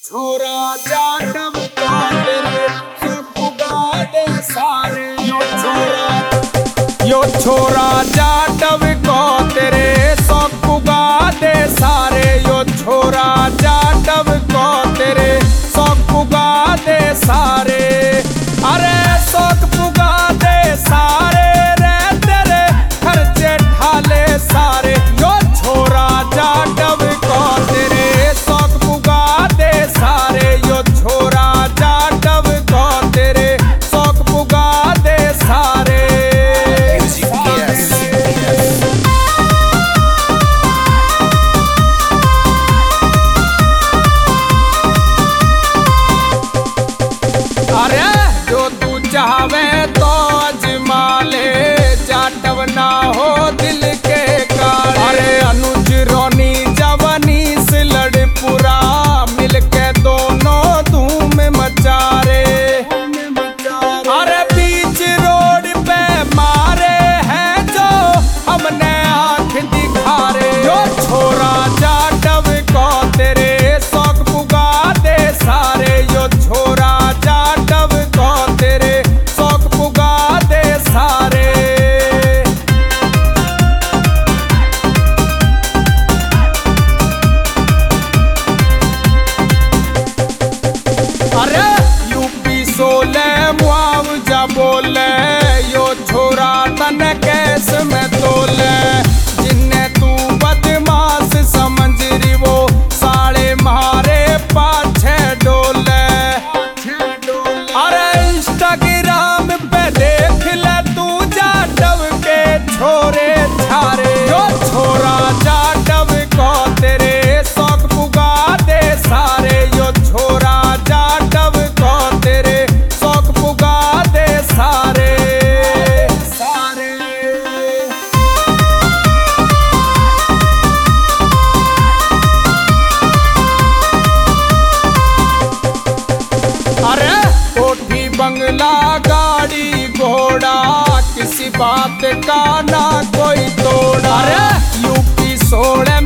छोरा जाटव का तेरे सब उगाड़े सारे यो छोरा जाटव को तेरे सब उगाड़े सारे यो छोरा जाटव को तेरे सब उगाड़े सारे अरे सब उगाड़े सारे रे तेरे खर्चे ढाले सारे यो छोरा जाटव को तेरे सब उगाड़े सारे यो छोरा जाटव को तेरे सब उगाड़े सारे अरे जो तू चाहवे तो अजमा ले जाटव ना हो दिल के काले अरे अनुज रोनी जवानी से लड़ पूरा मिलके दोनों धूम मचा रे अरे बीच रोड पे मारे हैं जो हमने आंख दिखा रे जो छोरा जाटव को तेरे शौक पुगा दे सारे यो छोरा जाटव को तेरे शौक पुगा दे सारे अरे यूपी 16 मुआवजा बोले यो छोरा तन कैस में तोले जिन्ने तू बदमाश समझ रही वो साले मारे पाछे डोले अरे इंस्टाग्राम पे देख ले तू जाटव के छोरे छारे यो छोरा जाटव को तेरे शौक पुगा दे सारे यो छोरा जाटव को तेरे शौक पुगा दे सारे अरे कोठी बंगला गाड़ी घोड़ा किसी बात का ना कोई तोड़ा अरे यूपी 16